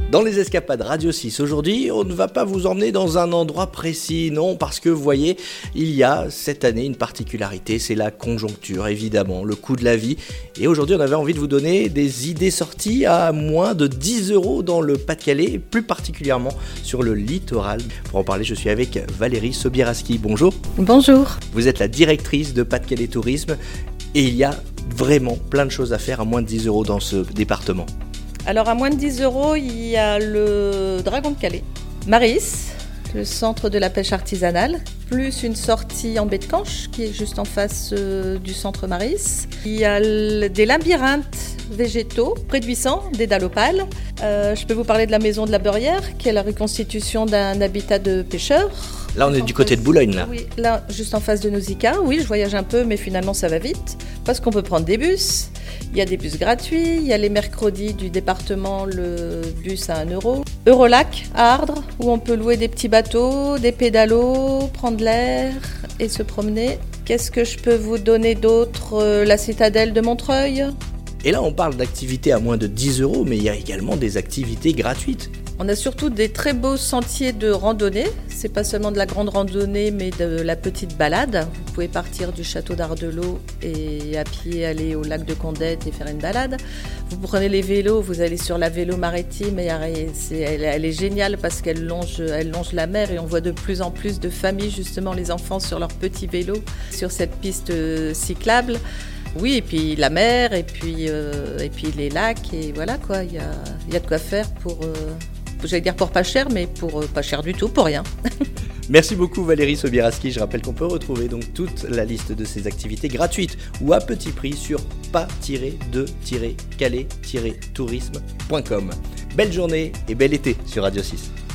Dans les escapades Radio 6, aujourd'hui, on ne va pas vous emmener dans un endroit précis, non, parce que vous voyez, il y a cette année une particularité, c'est la conjoncture, évidemment, le coût de la vie. Et aujourd'hui, on avait envie de vous donner des idées sorties à moins de 10 € dans le Pas-de-Calais, plus particulièrement sur le littoral. Pour en parler, je suis avec Valérie Sobieski. Bonjour. Bonjour. Vous êtes la directrice de Pas-de-Calais Tourisme et il y a vraiment plein de choses à faire à moins de 10 € dans ce département. Alors à moins de 10 €, il y a le Dragon de Calais, Maris, le centre de la pêche artisanale, plus une sortie en baie de Canche qui est juste en face du centre Maris. Il y a des labyrinthes végétaux près de Buissan, des dalopales. Je peux vous parler de la maison de la Beurrière qui est la reconstitution d'un habitat de pêcheurs. Là, on est du côté de Boulogne, là. Oui, là, juste en face de Nausicaa. Oui, je voyage un peu, mais finalement, ça va vite. Parce qu'on peut prendre des bus. Il y a des bus gratuits. Il y a les mercredis du département, le bus à 1 €. Eurolac à Ardres, où on peut louer des petits bateaux, des pédalos, prendre l'air et se promener. Qu'est-ce que je peux vous donner d'autre ? La citadelle de Montreuil. Et là, on parle d'activités à moins de 10 €, mais il y a également des activités gratuites. On a surtout des très beaux sentiers de randonnée. C'est pas seulement de la grande randonnée, mais de la petite balade. Vous pouvez partir du château d'Ardelot et à pied aller au lac de Condette et faire une balade. Vous prenez les vélos, vous allez sur la vélo maritime et elle est géniale parce qu'elle longe la mer et on voit de plus en plus de familles, justement les enfants sur leurs petits vélos sur cette piste cyclable. Oui, et puis la mer, et puis les lacs, et voilà quoi, il y a de quoi faire pour, j'allais dire pour pas cher, mais pour pas cher du tout, pour rien. Merci beaucoup Valérie Sobieski. Je rappelle qu'on peut retrouver donc toute la liste de ces activités gratuites ou à petit prix sur pas-de-calais-tourisme.com. Belle journée et bel été sur Radio 6.